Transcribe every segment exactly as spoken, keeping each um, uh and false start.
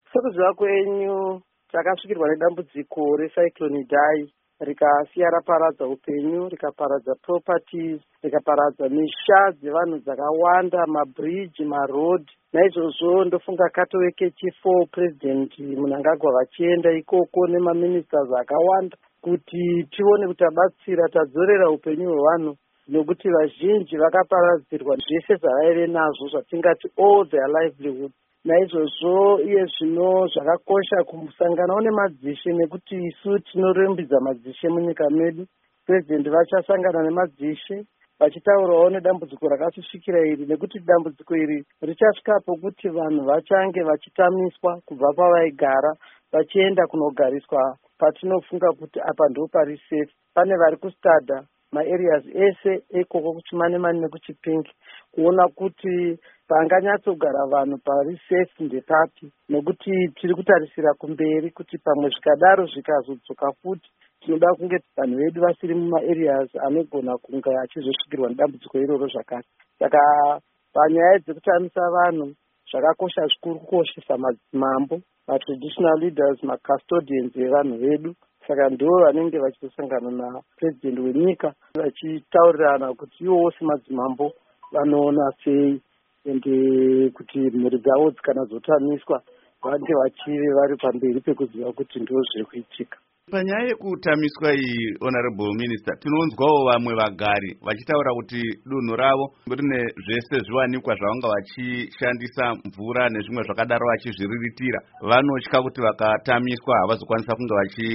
Sekuziva kwenyu takasvikirwa nedambudziko recyclone Idai rikasiya raparadza upenyu, rikaparadza properties, rikaparadza misha dzevanhu dzakawanda, mabridge, maroad. Naizvozvo ndofunga katoweke chifo president Mnangagwa vachienda ikoko nemaministers akawanda kuti tione kuti tabatsira tadzorera upenyu hwevanhu, nokuti vazhinji vakaparadzirwa zvese zvavaive nazvo zvatingati all their livelihood. Naizvozvo iye zvino zvakakosha kusanganawo nemadzishe, nekuti isu tinorembidza madzishe munyika medu. President vachasangana nemadzishe vachitaurawo nedambudziko rakasvikira iri, nekuti dambudziko iri richasvikapo kuti vanhu vachange vachitamiswa kubva pavaigara vachienda kunogariswa patinofunga kuti apa ndo pari safe. Pane vari kustada maareas ese ekoko kuchimanemane nekuchipingi kuona kuti panganyatsogara vanhu pari safe ndepapi, nokuti tiri kutarisira kumberi kuti pamwe zvikadaro zvikazodzoka futi tinoda kunge vanhu vedu vasiri mumaareas anogona kunge achizosvikirwa nedambudziko iroro zvakare. Saka panyaya dzekutamisa vanhu zvakakosha zvikuru kukoshesa madzimambo, matraditional leaders, macustodians evanhu vedu. Saka ndo vanenge vachitosangana napresident wenyika vachitaurirana kuti ivowo semadzimambo vanoona sei ende kuti mhuri dzavo kana dzotamiswa vange vachive vari pamberi pekuziva kuti ndo zviri kuitika. Panyaya yekutamiswa iyi, honorable minister, tinonzwawo vamwe vagari vachitaura kuti dunhu ravo rine zvese zviwanikwa zvavanga vachishandisa, mvura nezvimwe zvakadaro vachizviriritira. Vanotya kuti vakatamiswa havazokwanisa kunge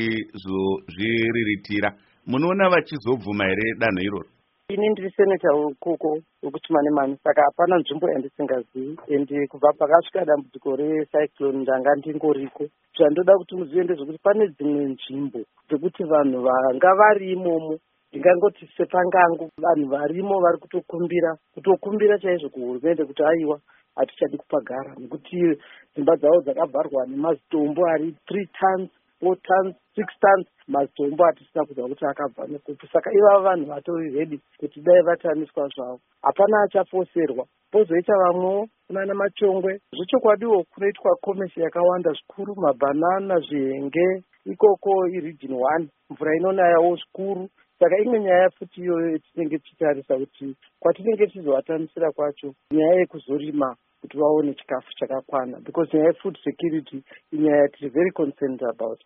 vachizozviriritira. Munoona vachizobvuma here danho iroro? Ini ndiri seneta wekoko wekuchimanemane, saka hapana nzvimbo yandisingazivi, ende kubva pakasvika dambudziko recyclone ndanga ndingoriko. Zvandoda kuti muzive ndezvekuti pane dzimwe nzvimbo dzekuti vanhu vanga vari imomo, ndingangoti sepangango, vanhu varimo vari kutokumbira kutokumbira chaizvo kuhurumende kuti aiwa hatichadi kupagara, nekuti dzimba dzavo dzakavharwa nemazitombo ari three tons, four tons, six tons, mazitombo hatisina kuziva kuti akabva nekupi. Saka ivava vanhu vatori redi kuti dai vatamiswa zvavo, hapana achafoserwa. Pozoita vamwewo kunana Machongwe, zvechokwadiwo kunoitwa komesi yakawanda zvikuru, mabhanana, zvihenge, ikoko iregion one, mvura inonayawo zvikuru. Saka imwe nyaya futi iyoyo tinenge tichitarisa kuti kwatinenge tichizovatamisira kwacho nyaya yekuzorima kuti vaone chikafu chakakwana, because nyaya yefood security inyaya tiri very concerned about.